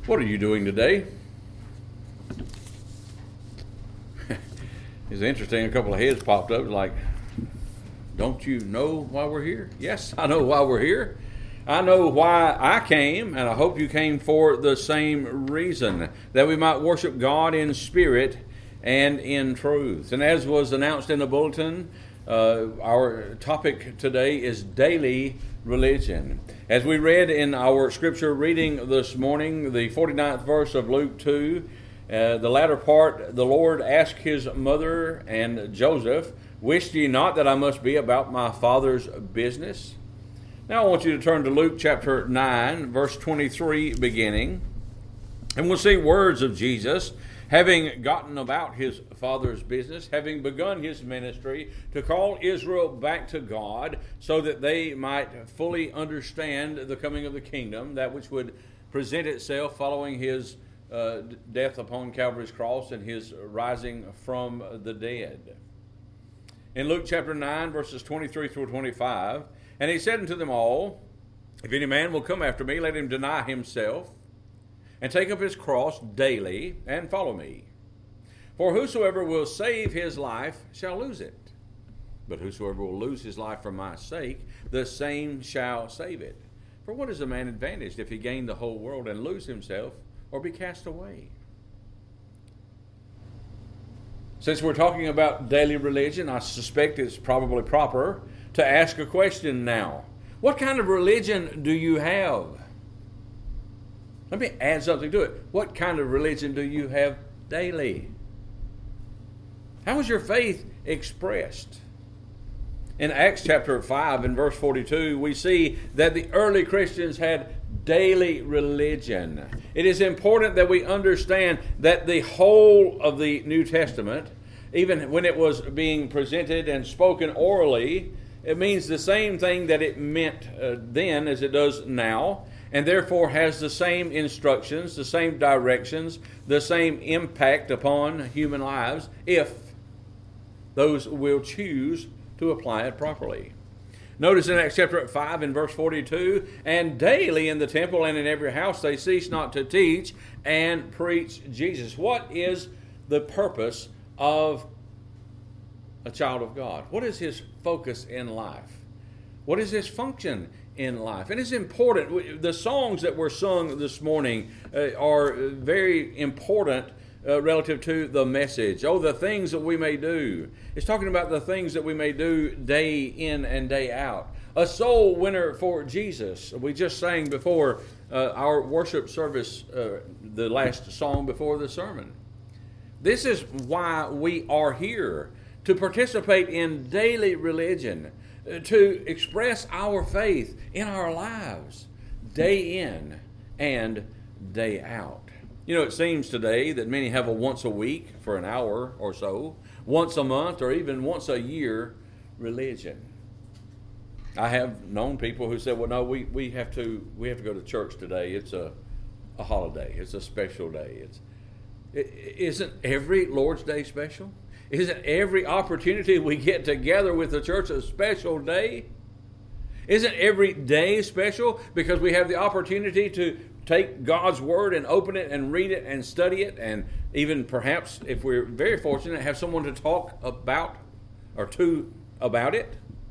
What are you doing today? It's interesting, a couple of heads popped up like, don't you know why we're here? Yes, I know why we're here. I know why I came, and I hope you came for the same reason, that we might worship God in spirit and in truth. And as was announced in the bulletin, our topic today is daily religion. As we read in our scripture reading this morning, the 49th verse of Luke 2, the latter part, the Lord asked his mother and Joseph, "Wist ye not that I must be about my Father's business?" Now I want you to turn to Luke chapter 9, verse 23 beginning, and we'll see words of Jesus having gotten about his Father's business, having begun his ministry to call Israel back to God so that they might fully understand the coming of the kingdom, that which would present itself following his death upon Calvary's cross and his rising from the dead. In Luke chapter 9, verses 23 through 25, "And he said unto them all, If any man will come after me, let him deny himself, and take up his cross daily, and follow me. For whosoever will save his life shall lose it. But whosoever will lose his life for my sake, the same shall save it. For what is a man advantaged if he gain the whole world and lose himself, or be cast away?" Since we're talking about daily religion, I suspect it's probably proper to ask a question now. What kind of religion do you have? Let me add something to it. What kind of religion do you have daily? How is your faith expressed? In Acts chapter 5 and verse 42, we see that the early Christians had daily religion. It is important that we understand that the whole of the New Testament, even when it was being presented and spoken orally, it means the same thing that it meant then as it does now, and therefore has the same instructions, the same directions, the same impact upon human lives if those will choose to apply it properly. Notice in Acts chapter 5 and verse 42, "And daily in the temple and in every house they cease not to teach and preach Jesus." What is the purpose of a child of God? What is his focus in life? What is his function in life? And it's important. The songs that were sung this morning are very important relative to the message. Oh, the things that we may do. It's talking about the things that we may do day in and day out. A soul winner for Jesus. We just sang before our worship service, the last song before the sermon. This is why we are here, to participate in daily religion, to express our faith in our lives, day in and day out. You know, it seems today that many have a once a week for an hour or so, once a month or even once a year religion. I have known people who said, well, no, we have to go to church today. It's a holiday. It's a special day. Isn't every Lord's Day special? Isn't every opportunity we get together with the church a special day? Isn't every day special because we have the opportunity to take God's Word and open it and read it and study it, and even perhaps, if we're very fortunate, have someone to talk about it?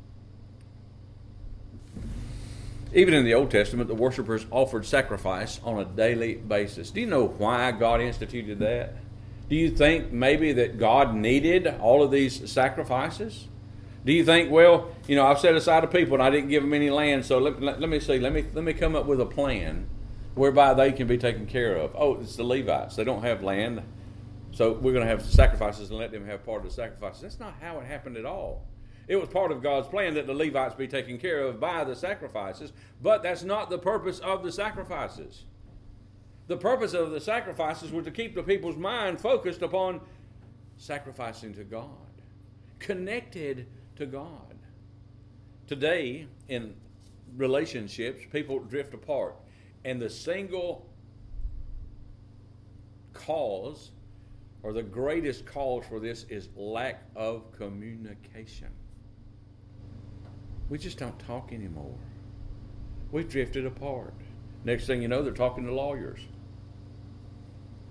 Even in the Old Testament, the worshipers offered sacrifice on a daily basis. Do you know why God instituted that? Do you think maybe that God needed all of these sacrifices? Do you think, well, you know, I've set aside a people and I didn't give them any land, so let me come up with a plan whereby they can be taken care of. Oh, it's the Levites. They don't have land, so we're going to have sacrifices and let them have part of the sacrifices. That's not how it happened at all. It was part of God's plan that the Levites be taken care of by the sacrifices, but that's not the purpose of the sacrifices. The purpose of the sacrifices was to keep the people's mind focused upon sacrificing to God, connected to God. Today, in relationships, people drift apart, and the single cause, or the greatest cause for this, is lack of communication. We just don't talk anymore. We've drifted apart. Next thing you know, they're talking to lawyers.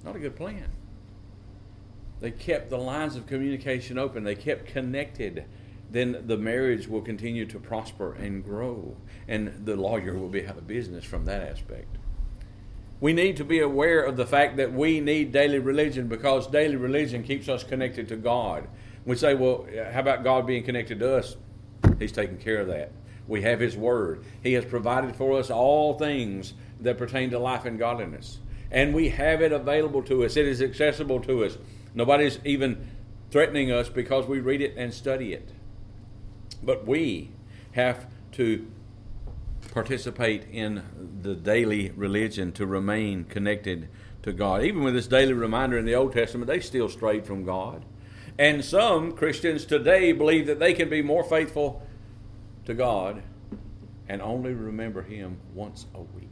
Not a good plan. They kept the lines of communication open. They kept connected. Then the marriage will continue to prosper and grow. And the lawyer will be out of business from that aspect. We need to be aware of the fact that we need daily religion, because daily religion keeps us connected to God. We say, well, how about God being connected to us? He's taken care of that. We have His Word. He has provided for us all things that pertain to life and godliness. And we have it available to us. It is accessible to us. Nobody's even threatening us because we read it and study it. But we have to participate in the daily religion to remain connected to God. Even with this daily reminder in the Old Testament, they still strayed from God. And some Christians today believe that they can be more faithful to God and only remember Him once a week.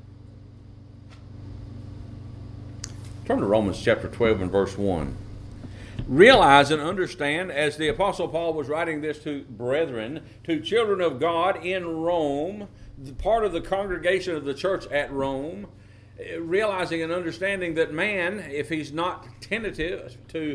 Turn to Romans chapter 12 and verse 1. Realize and understand, as the Apostle Paul was writing this to brethren, to children of God in Rome, part of the congregation of the church at Rome, realizing and understanding that man, if he's not attentive to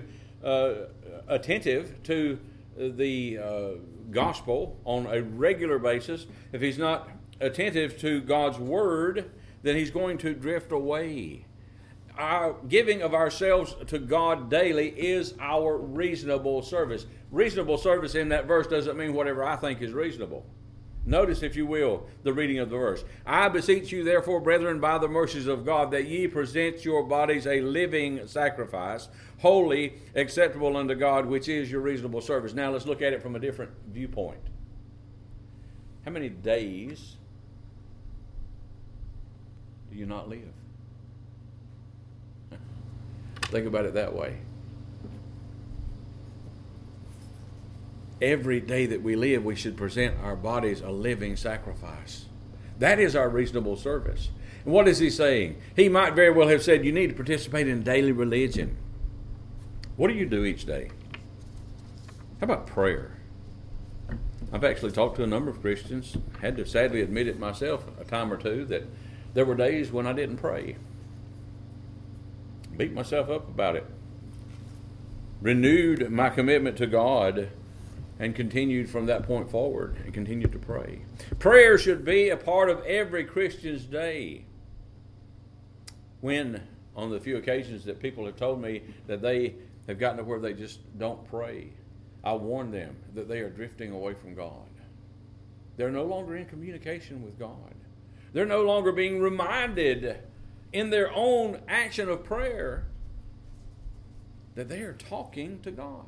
the gospel on a regular basis, if he's not attentive to God's word, then he's going to drift away. Our giving of ourselves to God daily is our reasonable service. Reasonable service in that verse doesn't mean whatever I think is reasonable. Notice, if you will, the reading of the verse. I beseech you, therefore, brethren, by the mercies of God, that ye present your bodies a living sacrifice, holy, acceptable unto God, which is your reasonable service. Now let's look at it from a different viewpoint. How many days do you not live? Think about it that way. Every day that we live, we should present our bodies a living sacrifice. That is our reasonable service. And what is he saying? He might very well have said, you need to participate in daily religion. What do you do each day? How about prayer? I've actually talked to a number of Christians, had to sadly admit it myself a time or two, that there were days when I didn't pray. Beat myself up about it. Renewed my commitment to God and continued from that point forward and continued to pray. Prayer should be a part of every Christian's day. When, on the few occasions that people have told me that they have gotten to where they just don't pray, I warn them that they are drifting away from God. They're no longer in communication with God. They're no longer being reminded in their own action of prayer that they are talking to God.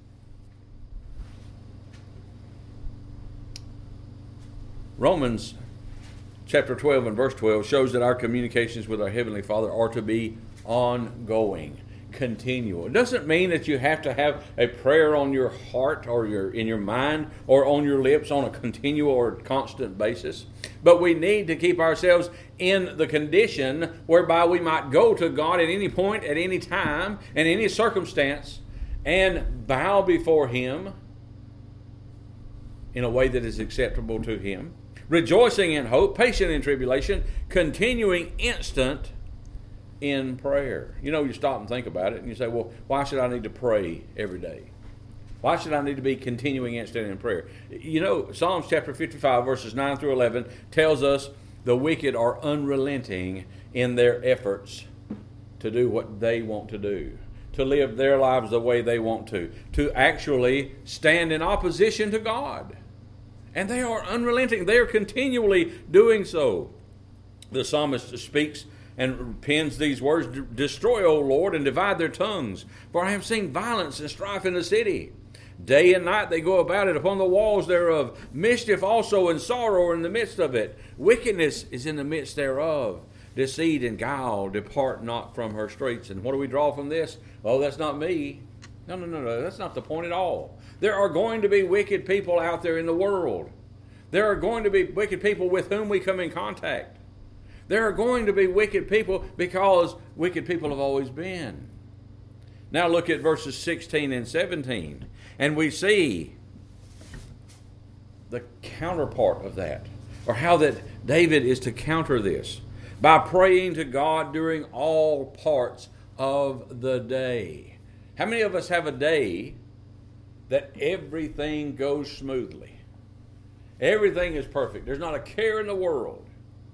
Romans chapter 12 and verse 12 shows that our communications with our Heavenly Father are to be ongoing, continual. It doesn't mean that you have to have a prayer on your heart or in your mind or on your lips on a continual or constant basis. But we need to keep ourselves in the condition whereby we might go to God at any point, at any time, in any circumstance, and bow before Him in a way that is acceptable to Him, rejoicing in hope, patient in tribulation, continuing instant in prayer. You know, you stop and think about it, and you say, well, why should I need to pray every day? Why should I need to be continuing instant in prayer? You know, Psalms chapter 55, verses 9 through 11, tells us the wicked are unrelenting in their efforts to do what they want to do, to live their lives the way they want to actually stand in opposition to God. And they are unrelenting. They are continually doing so. The psalmist speaks and pens these words, destroy, O Lord, and divide their tongues, for I have seen violence and strife in the city. Day and night they go about it upon the walls thereof. Mischief also and sorrow are in the midst of it. Wickedness is in the midst thereof. Deceit and guile depart not from her streets. And what do we draw from this? Oh, that's not me. No. That's not the point at all. There are going to be wicked people out there in the world. There are going to be wicked people with whom we come in contact. There are going to be wicked people because wicked people have always been. Now look at verses 16 and 17. And we see the counterpart of that, or how that David is to counter this, by praying to God during all parts of the day. How many of us have a day that everything goes smoothly? Everything is perfect. There's not a care in the world.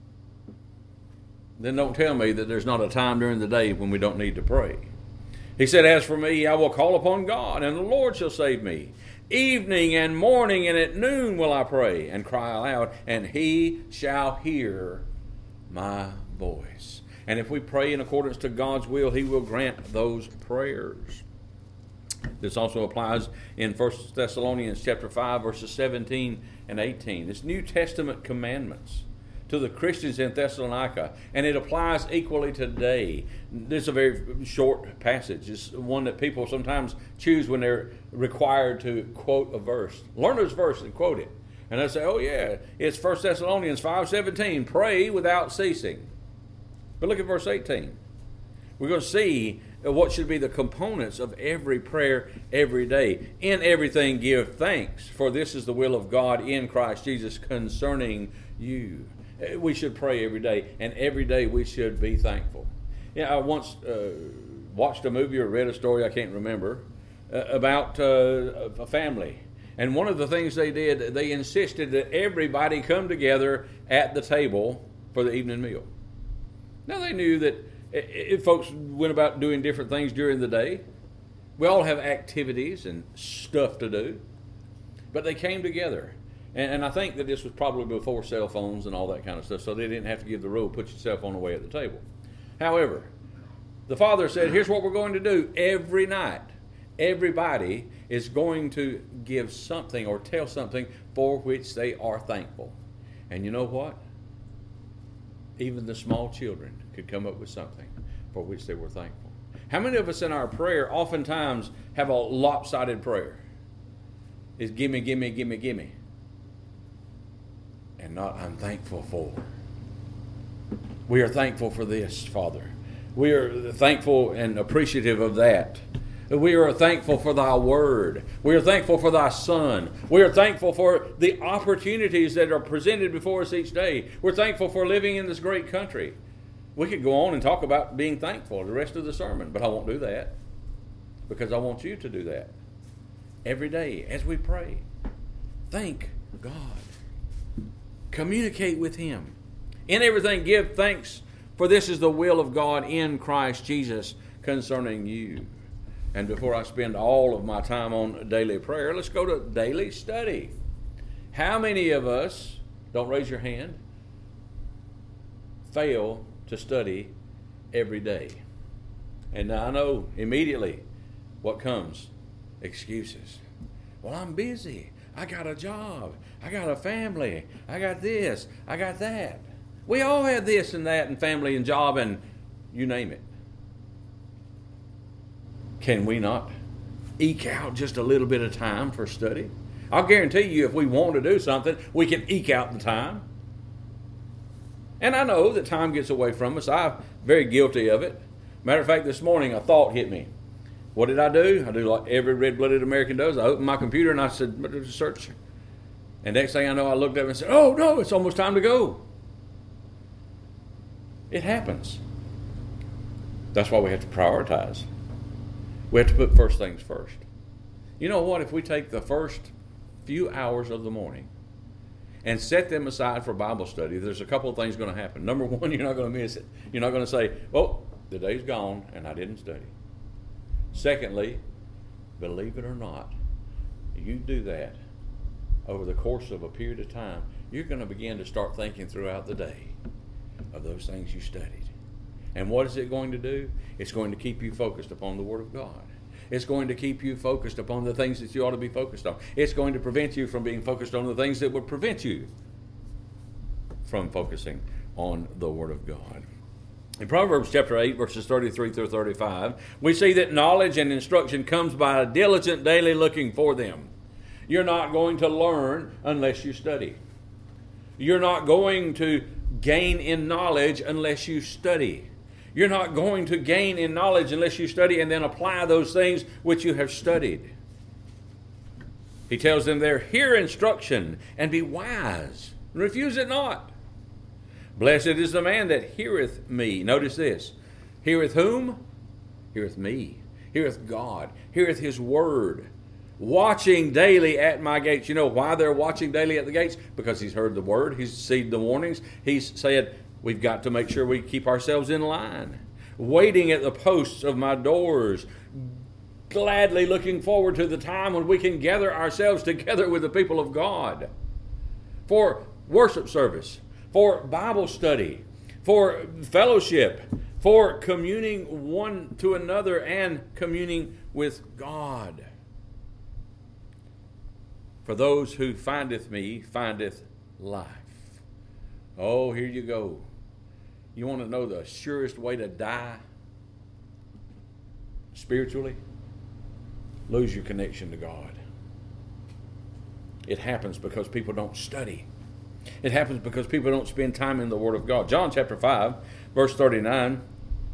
Then don't tell me that there's not a time during the day when we don't need to pray. He said, as for me, I will call upon God, and the Lord shall save me. Evening and morning and at noon will I pray and cry aloud, and he shall hear my voice. And if we pray in accordance to God's will, he will grant those prayers. This also applies in 1 Thessalonians chapter 5, verses 17 and 18. It's New Testament commandments to the Christians in Thessalonica, and it applies equally today. This is a very short passage. It's one that people sometimes choose when they're required to quote a verse. Learn this verse and quote it. And they say, oh yeah, it's 1 Thessalonians 5:17, pray without ceasing. But look at verse 18. We're going to see what should be the components of every prayer every day. In everything give thanks, for this is the will of God in Christ Jesus concerning you. We should pray every day, and every day we should be thankful. I once watched a movie or read a story, I can't remember, about a family. And one of the things they did, they insisted that everybody come together at the table for the evening meal. Now they knew that if folks went about doing different things during the day, we all have activities and stuff to do, but they came together. And I think that this was probably before cell phones and all that kind of stuff, so they didn't have to give the rule, put your cell phone away at the table. However, the father said, here's what we're going to do every night. Everybody is going to give something or tell something for which they are thankful. And you know what? Even the small children could come up with something for which they were thankful. How many of us in our prayer oftentimes have a lopsided prayer? It's gimme, gimme, gimme, gimme. And not I'm thankful for. We are thankful for this, Father. We are thankful and appreciative of that. We are thankful for thy word. We are thankful for thy son. We are thankful for the opportunities that are presented before us each day. We're thankful for living in this great country. We could go on and talk about being thankful the rest of the sermon, but I won't do that because I want you to do that every day as we pray. Thank God. Communicate with him. In everything give thanks, for this is the will of God in Christ Jesus concerning you. And before I spend all of my time on daily prayer, let's go to daily study. How many of us, don't raise your hand, fail to study every day? And now I know immediately what comes. Excuses. Well, I'm busy. I got a job. I got a family. I got this. I got that. We all have this and that and family and job and you name it. Can we not eke out just a little bit of time for study? I'll guarantee you if we want to do something, we can eke out the time. And I know that time gets away from us. I'm very guilty of it. Matter of fact, this morning a thought hit me. What did I do? I do like every red-blooded American does. I opened my computer and I said, search. And next thing I know, I looked up and said, oh, no, it's almost time to go. It happens. That's why we have to prioritize. We have to put first things first. You know what? If we take the first few hours of the morning and set them aside for Bible study, there's a couple of things going to happen. Number one, you're not going to miss it. You're not going to say, oh, the day's gone and I didn't study. Secondly, believe it or not, you do that over the course of a period of time, you're going to begin to start thinking throughout the day of those things you studied. And what is it going to do? It's going to keep you focused upon the Word of God. It's going to keep you focused upon the things that you ought to be focused on. It's going to prevent you from being focused on the things that would prevent you from focusing on the Word of God. In Proverbs chapter 8, verses 33 through 35, we see that knowledge and instruction comes by a diligent daily looking for them. You're not going to learn unless you study. You're not going to gain in knowledge unless you study. You're not going to gain in knowledge unless you study and then apply those things which you have studied. He tells them there, hear instruction and be wise. Refuse it not. Blessed is the man that heareth me. Notice this. Heareth whom? heareth me, heareth God, heareth his word, watching daily at my gates. You know why they're watching daily at the gates? Because he's heard the word, he's seen the warnings, he's said, we've got to make sure we keep ourselves in line. Waiting at the posts of my doors, gladly looking forward to the time when we can gather ourselves together with the people of God for worship service, for Bible study, for fellowship, for communing one to another and communing with God. For those who findeth me, findeth life. Oh, here you go. You want to know the surest way to die spiritually? Lose your connection to God. It happens because people don't study. It happens because people don't spend time in the Word of God. John chapter 5, verse 39.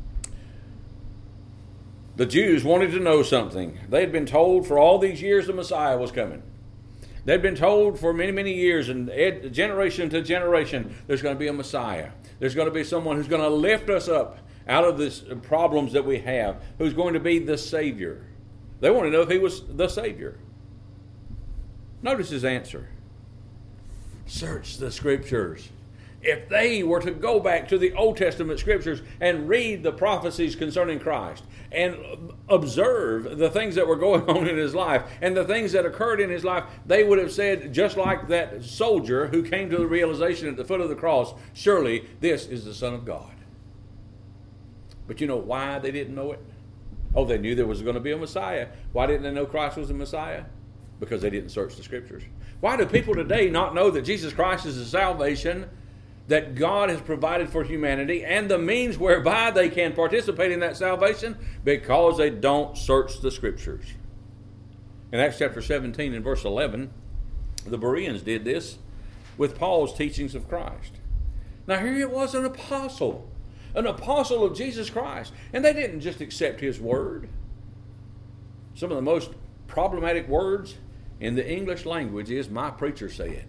The Jews wanted to know something. They had been told for all these years the Messiah was coming. They'd been told for many, many years, and generation to generation, there's going to be a Messiah. There's going to be someone who's going to lift us up out of these problems that we have, who's going to be the Savior. They want to know if he was the Savior. Notice his answer. Search the Scriptures. If they were to go back to the Old Testament Scriptures and read the prophecies concerning Christ and observe the things that were going on in his life and the things that occurred in his life, they would have said, just like that soldier who came to the realization at the foot of the cross, surely this is the Son of God. But you know why they didn't know it? Oh, they knew there was going to be a Messiah. Why didn't they know Christ was the Messiah? Because they didn't search the Scriptures. Why do people today not know that Jesus Christ is the salvation that God has provided for humanity and the means whereby they can participate in that salvation? Because they don't search the Scriptures. In Acts chapter 17 and verse 11, the Bereans did this with Paul's teachings of Christ. Now here it was an apostle of Jesus Christ. And they didn't just accept his word. Some of the most problematic words in the English language is "my preacher said."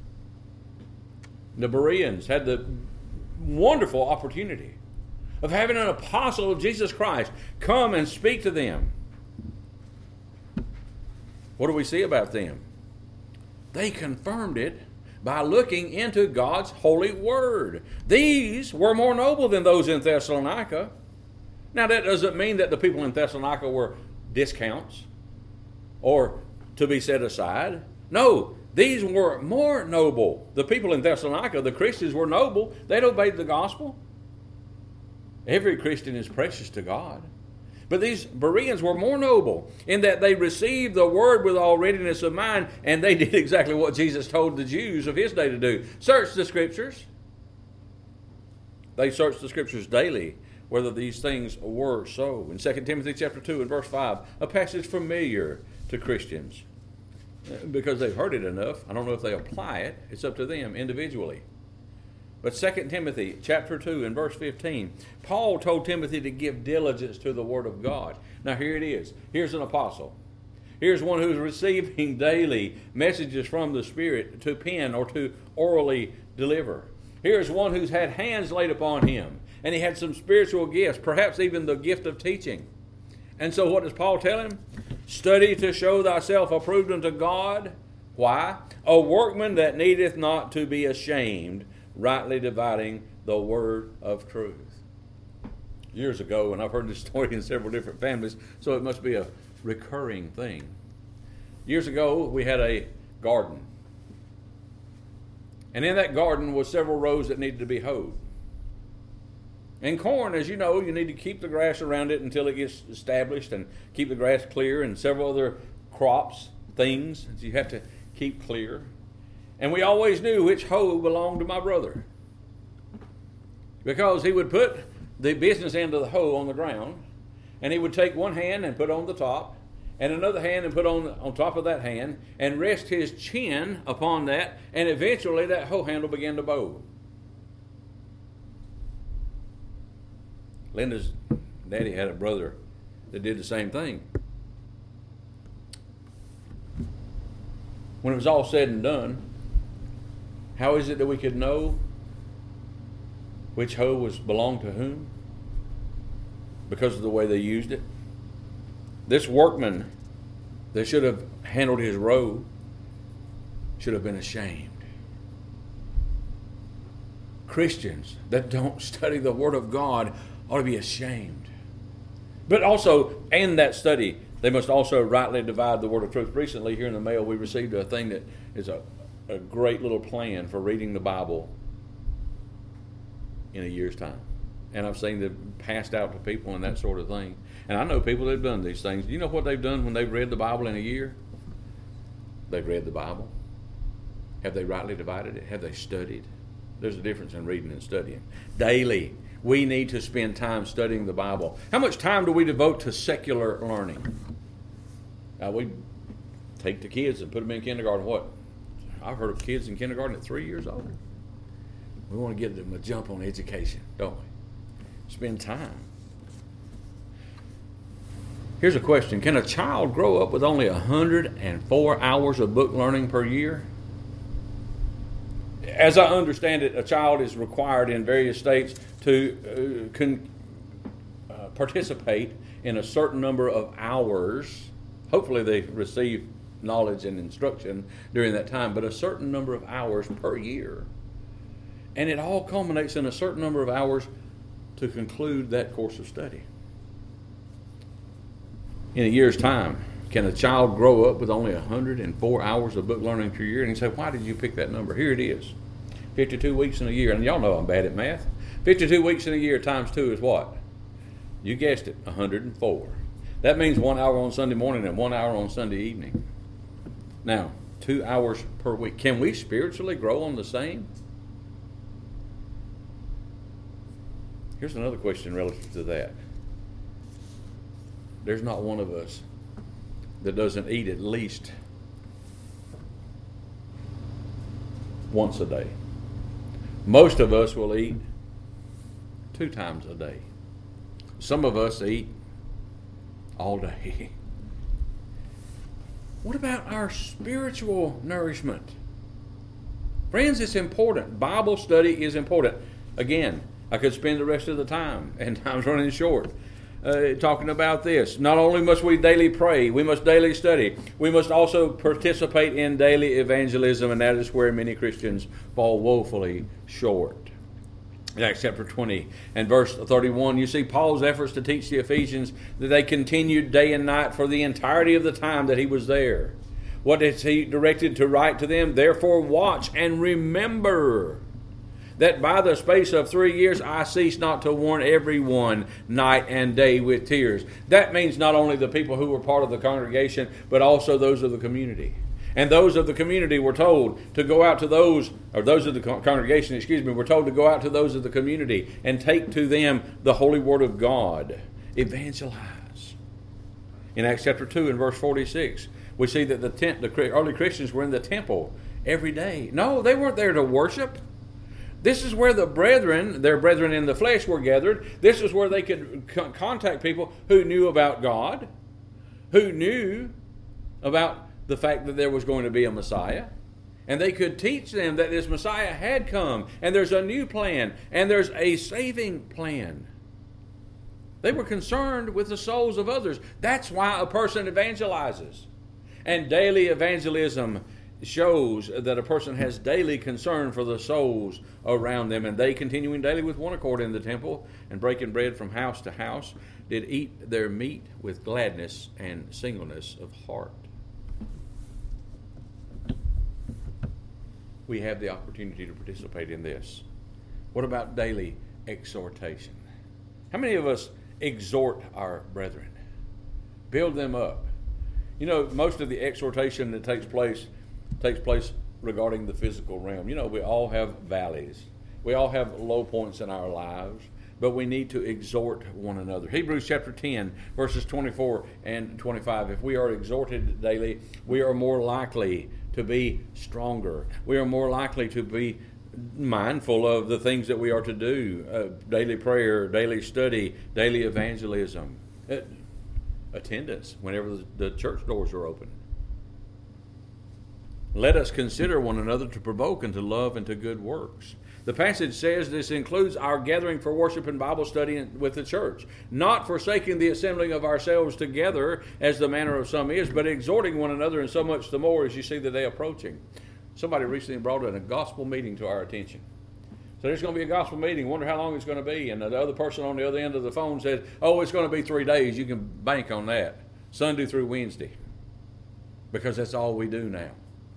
The Bereans had the wonderful opportunity of having an apostle of Jesus Christ come and speak to them. What do we see about them? They confirmed it by looking into God's holy word. These were more noble than those in Thessalonica. Now that doesn't mean that the people in Thessalonica were discounts or to be set aside. No, these were more noble. The people in Thessalonica, the Christians, were noble. They'd obeyed the gospel. Every Christian is precious to God. But these Bereans were more noble in that they received the word with all readiness of mind, and they did exactly what Jesus told the Jews of his day to do. Search the Scriptures. They searched the Scriptures daily, whether these things were so. In 2 Timothy chapter 2 and verse 5, a passage familiar to Christians, because they've heard it enough. I don't know if they apply it. It's up to them individually. But 2 Timothy chapter 2 and verse 15, Paul told Timothy to give diligence to the Word of God. Now here it is. Here's an apostle. Here's one who's receiving daily messages from the Spirit to pen or to orally deliver. Here's one who's had hands laid upon him, and he had some spiritual gifts, perhaps even the gift of teaching. And so what does Paul tell him? Study to show thyself approved unto God. Why? A workman that needeth not to be ashamed, rightly dividing the word of truth. Years ago, and I've heard this story in several different families, so it must be a recurring thing. Years ago, we had a garden. And in that garden was several rows that needed to be hoed. And corn, as you know, you need to keep the grass around it until it gets established and keep the grass clear, and several other crops, things that you have to keep clear. And we always knew which hoe belonged to my brother, because he would put the business end of the hoe on the ground, and he would take one hand and put on the top, and another hand and put on top of that hand, and rest his chin upon that, and eventually that hoe handle began to bow. Linda's daddy had a brother that did the same thing. When it was all said and done, how is it that we could know which hoe belonged to whom? because of the way they used it. This workman that should have handled his robe should have been ashamed. Christians that don't study the Word of God ought to be ashamed. But also, in that study, they must also rightly divide the Word of truth. Recently, here in the mail, we received a thing that is a great little plan for reading the Bible in a year's time. And I've seen them passed out to people and that sort of thing. And I know people that have done these things. You know what they've done when they've read the Bible in a year? They've read the Bible. Have they rightly divided it? Have they studied? There's a difference in reading and studying. Daily, we need to spend time studying the Bible. How much time do we devote to secular learning? Now, we take the kids and put them in kindergarten. What? I've heard of kids in kindergarten at 3 years old. We want to get them a jump on education, don't we? Spend time. Here's a question. Can a child grow up with only 104 hours of book learning per year? As I understand it, a child is required in various states to participate in a certain number of hours. Hopefully they receive knowledge and instruction during that time, but a certain number of hours per year. And it all culminates in a certain number of hours to conclude that course of study. In a year's time, can a child grow up with only 104 hours of book learning per year? And you say, why did you pick that number? Here it is. 52 weeks in a year. And y'all know I'm bad at math. 52 weeks in a year times 2 is what? You guessed it, 104. That means 1 hour on Sunday morning and 1 hour on Sunday evening. Now, 2 hours per week. Can we spiritually grow on the same? Here's another question relative to that. There's not one of us that doesn't eat at least once a day. Most of us will eat 2 times a day. Some of us eat all day. What about our spiritual nourishment? Friends, it's important. Bible study is important. Again, I could spend the rest of the time, and time's running short, talking about this. Not only must we daily pray, we must daily study. We must also participate in daily evangelism, and that is where many Christians fall woefully short. In Acts chapter 20 and verse 31, you see Paul's efforts to teach the Ephesians that they continued day and night for the entirety of the time that he was there. What is he directed to write to them? Therefore watch and remember that by the space of 3 years I cease not to warn everyone night and day with tears. That means not only the people who were part of the congregation, but also those of the community. And those of the community were told to go out to those, or those of the congregation, were told to go out to those of the community and take to them the holy word of God. Evangelize. In Acts chapter 2 and verse 46, we see that the early Christians were in the temple every day. No, they weren't there to worship. This is where the brethren, their brethren in the flesh, were gathered. This is where they could contact people who knew about God, who knew about the fact that there was going to be a Messiah. And they could teach them that this Messiah had come, and there's a new plan, and there's a saving plan. They were concerned with the souls of others. That's why a person evangelizes. And daily evangelism shows that a person has daily concern for the souls around them, and they, continuing daily with one accord in the temple and breaking bread from house to house, did eat their meat with gladness and singleness of heart. We have the opportunity to participate in this. What about daily exhortation? How many of us exhort our brethren? Build them up. You know, most of the exhortation that takes place regarding the physical realm. You know, we all have valleys. We all have low points in our lives, but we need to exhort one another. Hebrews chapter 10, verses 24 and 25. If we are exhorted daily, we are more likely to be stronger. We are more likely to be mindful of the things that we are to do. Daily prayer, daily study, daily evangelism. Attendance whenever the church doors are open. Let us consider one another to provoke unto love and to good works. The passage says this includes our gathering for worship and Bible study with the church, not forsaking the assembling of ourselves together as the manner of some is, but exhorting one another, and so much the more as you see the day approaching. Somebody recently brought in a gospel meeting to our attention. So there's going to be a gospel meeting. Wonder how long it's going to be. And the other person on the other end of the phone said, oh, it's going to be 3 days. You can bank on that. Sunday through Wednesday. Because that's all we do now.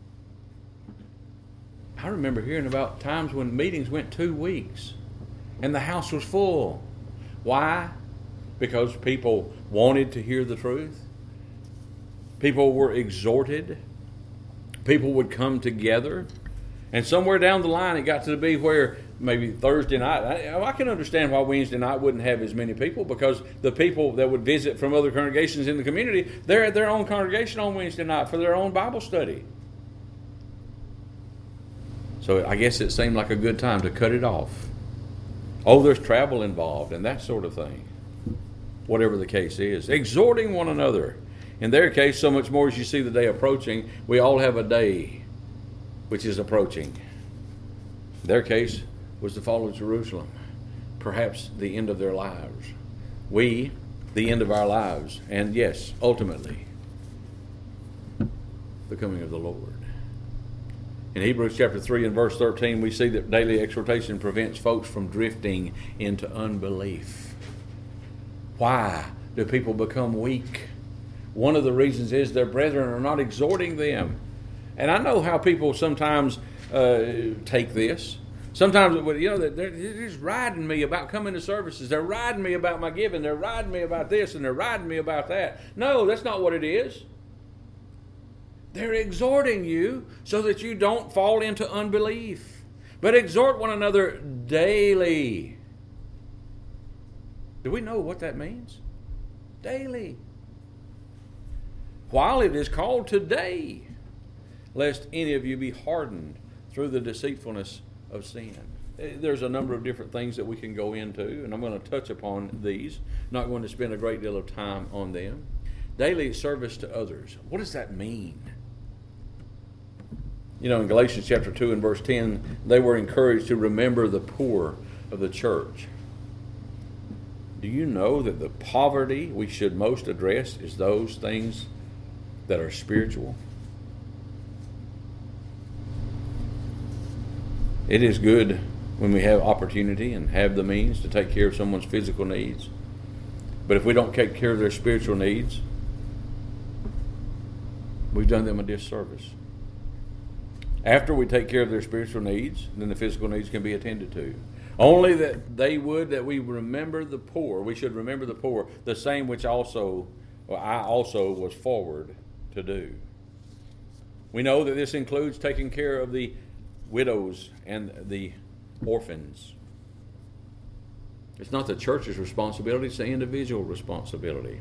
I remember hearing about times when meetings went 2 weeks and the house was full. Why? Because people wanted to hear the truth. People were exhorted. People would come together. And somewhere down the line, it got to be where maybe Thursday night, I can understand why Wednesday night wouldn't have as many people, because the people that would visit from other congregations in the community, they're at their own congregation on Wednesday night for their own Bible study. So I guess it seemed like a good time to cut it off. Oh, there's travel involved and that sort of thing. Whatever the case is. Exhorting one another. In their case, so much more as you see the day approaching. We all have a day which is approaching. Their case was the fall of Jerusalem. Perhaps the end of their lives. We, the end of our lives. And yes, ultimately, the coming of the Lord. In Hebrews chapter 3 and verse 13, we see that daily exhortation prevents folks from drifting into unbelief. Why do people become weak? One of the reasons is their brethren are not exhorting them. And I know how people sometimes take this. Sometimes, they're just riding me about coming to services. They're riding me about my giving. They're riding me about this, and they're riding me about that. No, that's not what it is. They're exhorting you so that you don't fall into unbelief. But exhort one another daily. Do we know what that means? Daily. While it is called today, lest any of you be hardened through the deceitfulness of sin. There's a number of different things that we can go into, and I'm going to touch upon these. Not going to spend a great deal of time on them. Daily service to others. What does that mean? In Galatians chapter 2 and verse 10, they were encouraged to remember the poor of the church. Do you know that the poverty we should most address is those things that are spiritual? It is good when we have opportunity and have the means to take care of someone's physical needs. But if we don't take care of their spiritual needs, we've done them a disservice. After we take care of their spiritual needs, then the physical needs can be attended to. Only that we remember the poor. We should remember the poor, the same which I also was forward to do. We know that this includes taking care of the widows and the orphans. It's not the church's responsibility, it's the individual responsibility.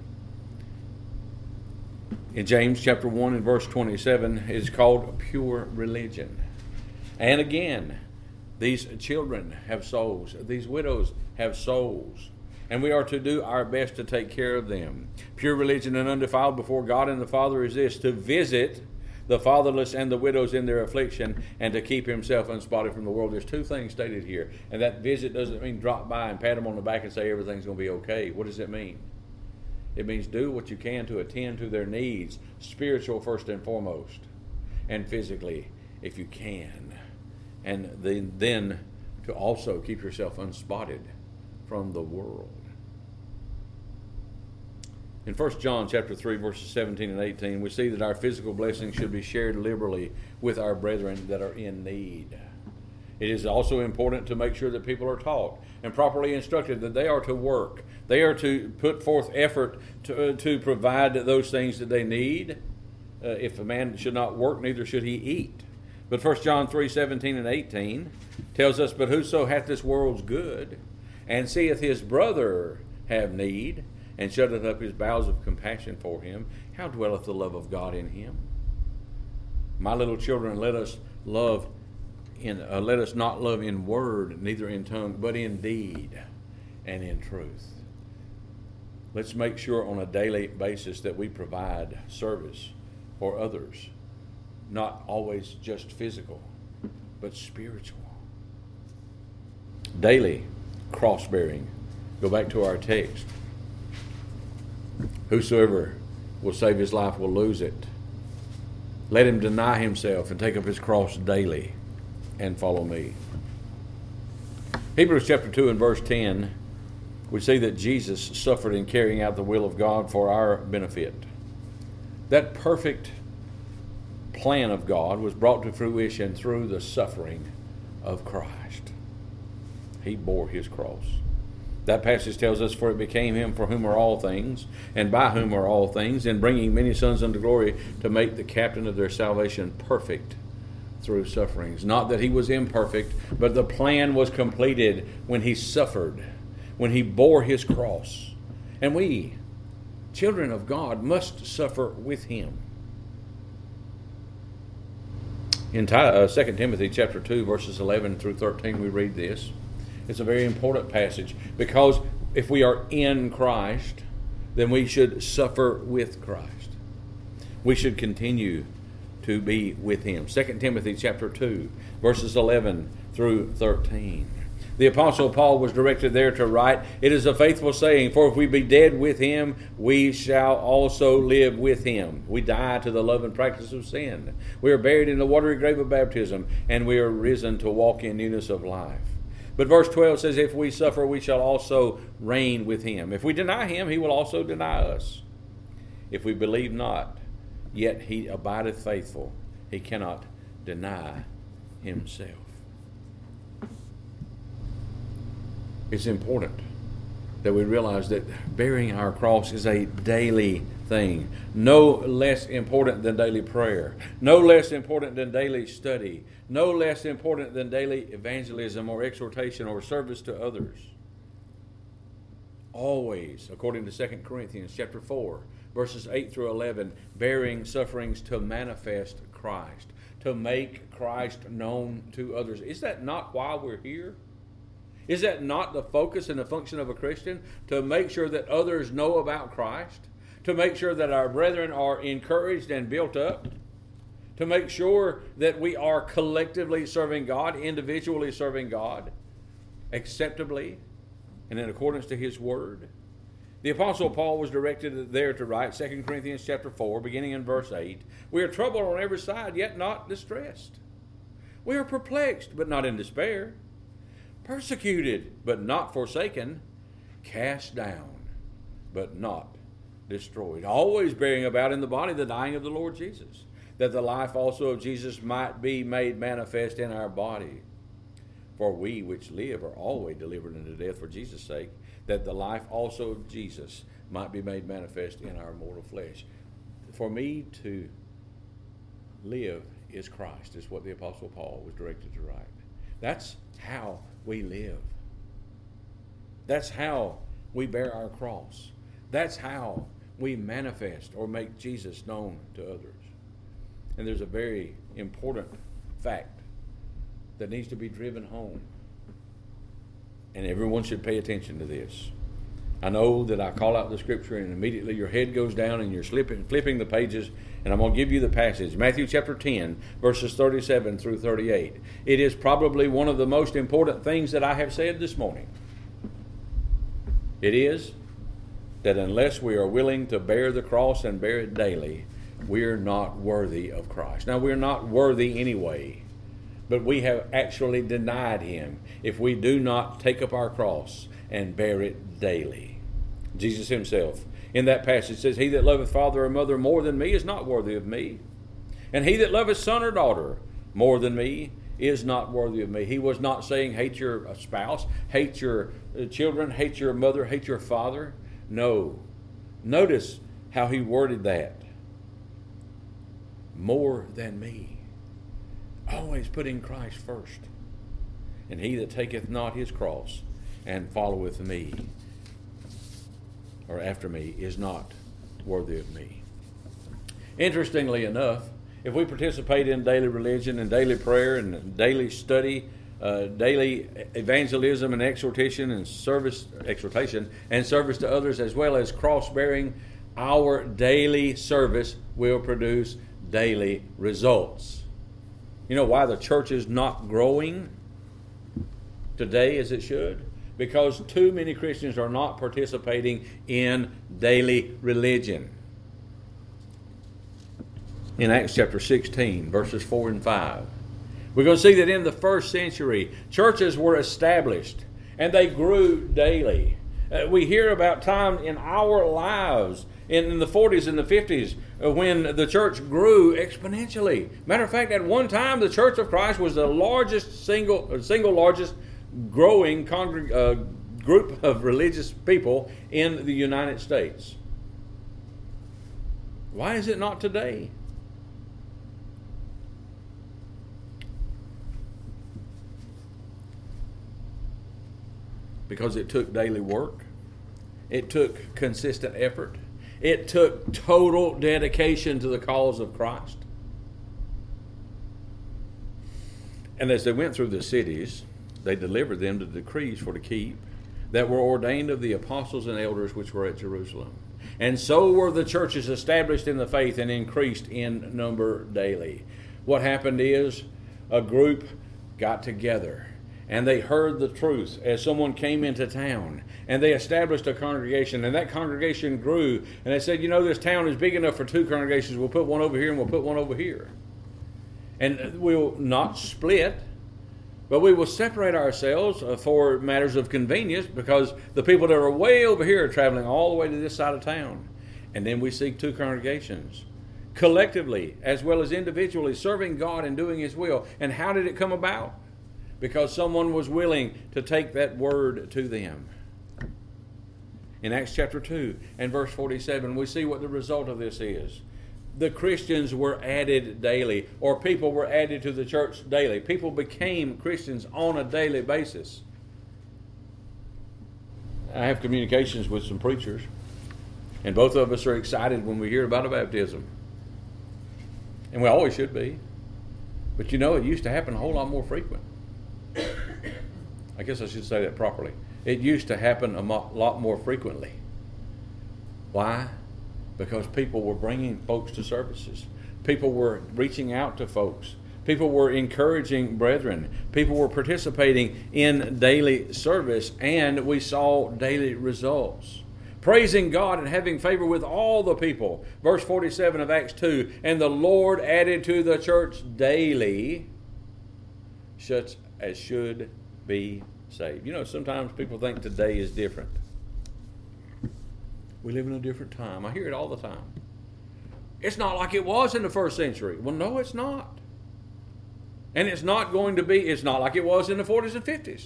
In James chapter 1 and verse 27, it is called pure religion. And again, these children have souls. These widows have souls. And we are to do our best to take care of them. Pure religion and undefiled before God and the Father is this: to visit the fatherless and the widows in their affliction, and to keep himself unspotted from the world. There's two things stated here. And that visit doesn't mean drop by and pat them on the back and say everything's going to be okay. What does it mean? It means do what you can to attend to their needs, spiritual first and foremost, and physically if you can. And then to also keep yourself unspotted from the world. In 1 John chapter 3, verses 17 and 18, we see that our physical blessings should be shared liberally with our brethren that are in need. It is also important to make sure that people are taught and properly instructed that they are to work. They are to put forth effort to provide those things that they need. If a man should not work, neither should he eat. But 1 John 3, 17 and 18 tells us, "But whoso hath this world's good, and seeth his brother have need, and shutteth up his bowels of compassion for him, how dwelleth the love of God in him?" My little children, let us not love in word, neither in tongue, but in deed and in truth. Let's make sure on a daily basis that we provide service for others. Not always just physical, but spiritual. Daily cross-bearing. Go back to our text. Whosoever will save his life will lose it. Let him deny himself and take up his cross daily and follow me. Hebrews chapter 2 and verse 10, we see that Jesus suffered in carrying out the will of God for our benefit. That perfect plan of God was brought to fruition through the suffering of Christ. He bore his cross. That passage tells us, for it became him for whom are all things, and by whom are all things, in bringing many sons unto glory, to make the captain of their salvation perfect through sufferings. Not that he was imperfect, but the plan was completed when he suffered, when he bore his cross. And we, children of God, must suffer with him. In 2 Timothy chapter 2, verses 11 through 13, we read this. It's a very important passage, because if we are in Christ, then we should suffer with Christ. We should continue to be with him. 2 Timothy chapter 2, verses 11 through 13. The Apostle Paul was directed there to write, "It is a faithful saying, for if we be dead with him, we shall also live with him. We die to the love and practice of sin. We are buried in the watery grave of baptism, and we are risen to walk in newness of life." But verse 12 says, "If we suffer, we shall also reign with him. If we deny him, he will also deny us. If we believe not, yet he abideth faithful. He cannot deny himself." It's important that we realize that bearing our cross is a daily thing. No less important than daily prayer. No less important than daily study. No less important than daily evangelism or exhortation or service to others. Always, according to 2 Corinthians chapter 4, verses 8 through 11, bearing sufferings to manifest Christ, to make Christ known to others. Is that not why we're here? Is that not the focus and the function of a Christian? To make sure that others know about Christ? To make sure that our brethren are encouraged and built up? To make sure that we are collectively serving God, individually serving God, acceptably and in accordance to his word? The Apostle Paul was directed there to write, 2 Corinthians chapter 4, beginning in verse 8, "We are troubled on every side, yet not distressed. We are perplexed, but not in despair. Persecuted, but not forsaken. Cast down, but not destroyed. Always bearing about in the body the dying of the Lord Jesus, that the life also of Jesus might be made manifest in our body. For we which live are always delivered unto death for Jesus' sake, that the life also of Jesus might be made manifest in our mortal flesh." For me to live is Christ, is what the Apostle Paul was directed to write. That's how we live. That's how we bear our cross. That's how we manifest or make Jesus known to others. And there's a very important fact that needs to be driven home. And everyone should pay attention to this. I know that I call out the scripture and immediately your head goes down and you're flipping the pages, and I'm going to give you the passage. Matthew chapter 10, verses 37 through 38. It is probably one of the most important things that I have said this morning. It is that unless we are willing to bear the cross and bear it daily, we're not worthy of Christ. Now, we're not worthy anyway, but we have actually denied him if we do not take up our cross and bear it daily. Jesus himself in that passage says, "He that loveth father or mother more than me is not worthy of me. And he that loveth son or daughter more than me is not worthy of me." He was not saying hate your spouse, hate your children, hate your mother, hate your father. No. Notice how he worded that. More than me. Always putting Christ first. "And he that taketh not his cross and followeth me," or after me, "is not worthy of me." Interestingly enough, if we participate in daily religion and daily prayer and daily study, daily evangelism and exhortation and service to others, as well as cross-bearing, our daily service will produce daily results. You know why the church is not growing? today as it should? Because too many Christians are not participating in daily religion. In Acts chapter 16, verses 4 and 5, we're going to see that in the first century, churches were established and they grew daily. We hear about time in our lives in the 40s and the 50s when the church grew exponentially. Matter of fact, at one time, the Church of Christ was the largest single largest growing group of religious people in the United States. Why is it not today? Because it took daily work. It took consistent effort. It took total dedication to the cause of Christ. And as they went through the cities, they delivered them the decrees for to keep that were ordained of the apostles and elders which were at Jerusalem. And so were the churches established in the faith and increased in number daily. What happened is a group got together and they heard the truth as someone came into town, and they established a congregation, and that congregation grew, and they said, this town is big enough for two congregations. We'll put one over here and we'll put one over here. And we'll not split, but we will separate ourselves for matters of convenience, because the people that are way over here are traveling all the way to this side of town. And then we seek two congregations, collectively as well as individually, serving God and doing His will. And how did it come about? Because someone was willing to take that word to them. In Acts chapter 2 and verse 47, we see what the result of this is. The Christians were added daily, or people were added to the church daily. People became Christians on a daily basis. I have communications with some preachers, and both of us are excited when we hear about a baptism. And we always should be. But it used to happen a whole lot more frequent. I guess I should say that properly. It used to happen a lot more frequently. Why? Because people were bringing folks to services. People were reaching out to folks. People were encouraging brethren. People were participating in daily service, and we saw daily results. Praising God and having favor with all the people. Verse 47 of Acts 2, and the Lord added to the church daily such as should be saved. Sometimes people think today is different. We live in a different time. I hear it all the time. It's not like it was in the first century. Well, no, it's not. And it's not like it was in the 40s and 50s.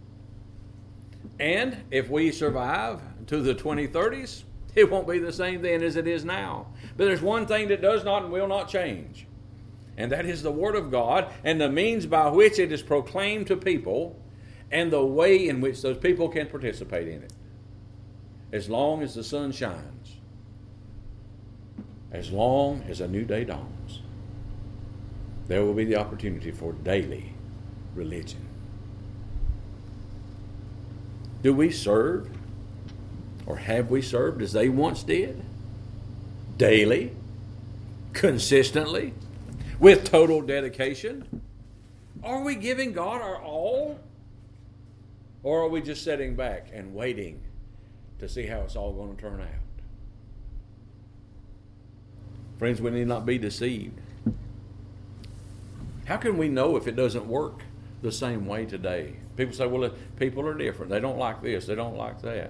And if we survive to the 2030s, it won't be the same then as it is now. But there's one thing that does not and will not change. And that is the Word of God and the means by which it is proclaimed to people and the way in which those people can participate in it. As long as the sun shines, as long as a new day dawns, there will be the opportunity for daily religion. Do we serve, or have we served as they once did? Daily, consistently, with total dedication? Are we giving God our all? Or are we just sitting back and waiting to see how it's all going to turn out? Friends, we need not be deceived. How can we know if it doesn't work the same way today? People say, well, people are different. They don't like this. They don't like that.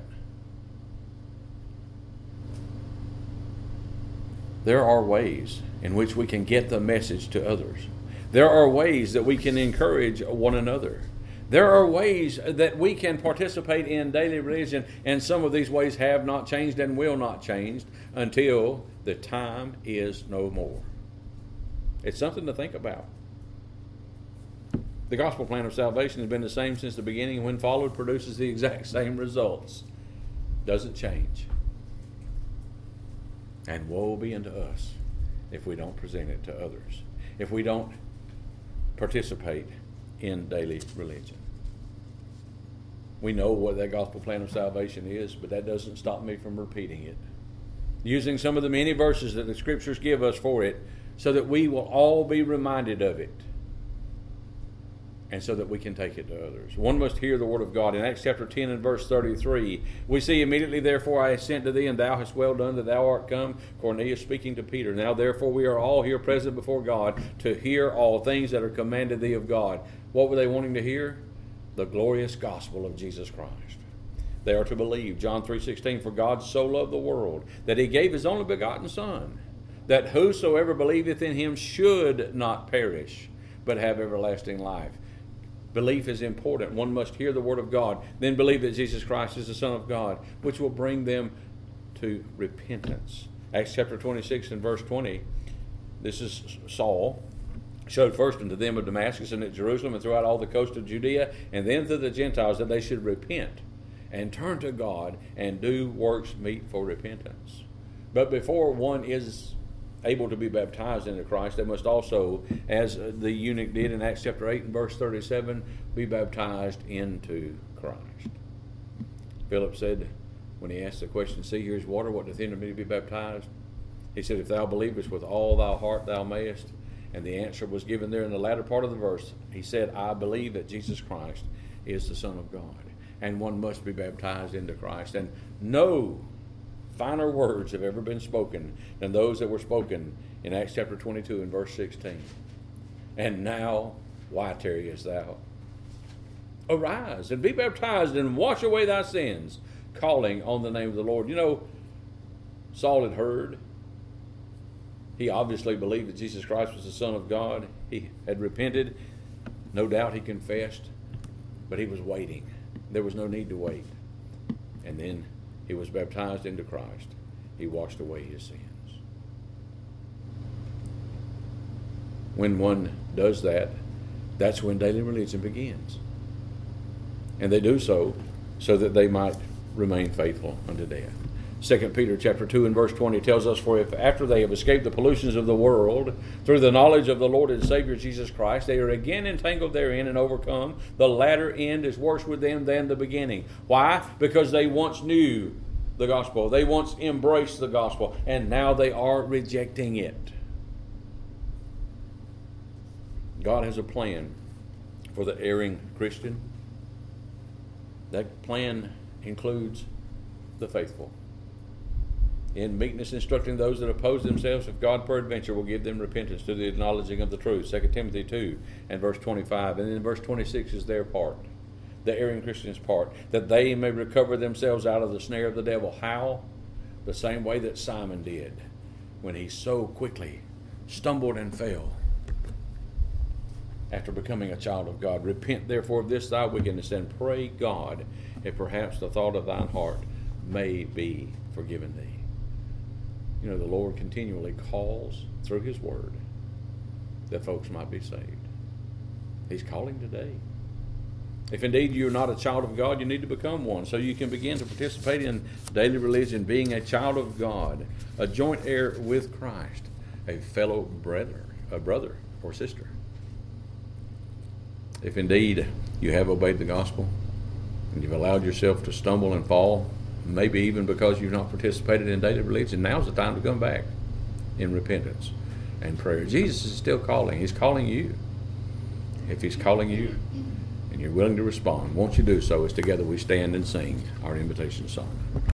There are ways in which we can get the message to others. There are ways that we can encourage one another. There are ways that we can participate in daily religion, and some of these ways have not changed and will not change until the time is no more. It's something to think about. The gospel plan of salvation has been the same since the beginning, and when followed produces the exact same results. Doesn't change. And woe be unto us if we don't present it to others, if we don't participate in daily religion. We know what that gospel plan of salvation is, but that doesn't stop me from repeating it, using some of the many verses that the Scriptures give us for it, so that we will all be reminded of it and so that we can take it to others. One must hear the word of God. In Acts chapter 10 and verse 33, we see immediately, therefore I have sent to thee, and thou hast well done that thou art come. Cornelius speaking to Peter. Now therefore we are all here present before God to hear all things that are commanded thee of God. What were they wanting to hear? The glorious gospel of Jesus Christ. They are to believe. John 3:16, for God so loved the world that he gave his only begotten Son, that whosoever believeth in him should not perish, but have everlasting life. Belief is important. One must hear the word of God, then believe that Jesus Christ is the Son of God, which will bring them to repentance. Acts chapter 26 and verse 20, this is Saul, showed first unto them of Damascus and at Jerusalem and throughout all the coast of Judea, and then to the Gentiles, that they should repent and turn to God and do works meet for repentance. But before one is able to be baptized into Christ, they must also, as the eunuch did in Acts chapter 8 and verse 37, be baptized into Christ. Philip said, when he asked the question, see, here's water, what doth hinder me to be baptized? He said, if thou believest with all thy heart, thou mayest. And the answer was given there in the latter part of the verse. He said, I believe that Jesus Christ is the Son of God. And one must be baptized into Christ. And no finer words have ever been spoken than those that were spoken in Acts chapter 22 and verse 16. And now, why tarriest thou? Arise and be baptized and wash away thy sins, calling on the name of the Lord. You know, Saul had heard. He obviously believed that Jesus Christ was the Son of God. He had repented. No doubt he confessed, but he was waiting. There was no need to wait. And then he was baptized into Christ. He washed away his sins. When one does that, that's when daily religion begins. And they do so that they might remain faithful unto death. 2 Peter chapter 2 and verse 20 tells us, for if after they have escaped the pollutions of the world, through the knowledge of the Lord and Savior Jesus Christ, they are again entangled therein and overcome, the latter end is worse with them than the beginning. Why? Because they once knew the gospel. They once embraced the gospel, and now they are rejecting it. God has a plan for the erring Christian. That plan includes the faithful. In meekness instructing those that oppose themselves, if God peradventure will give them repentance to the acknowledging of the truth. 2 Timothy 2 and verse 25. And then verse 26 is their part, the erring Christian's part, that they may recover themselves out of the snare of the devil. How? The same way that Simon did when he so quickly stumbled and fell after becoming a child of God. Repent therefore of this thy wickedness, and pray God if perhaps the thought of thine heart may be forgiven thee. You know, the Lord continually calls through his word that folks might be saved. He's calling today. If indeed you're not a child of God, you need to become one so you can begin to participate in daily religion, being a child of God, a joint heir with Christ, a fellow brother or sister. If indeed you have obeyed the gospel and you've allowed yourself to stumble and fall, maybe even because you've not participated in daily religion, now's the time to come back in repentance and prayer. Jesus is still calling. He's calling you. If he's calling you and you're willing to respond, won't you do so as together we stand and sing our invitation song.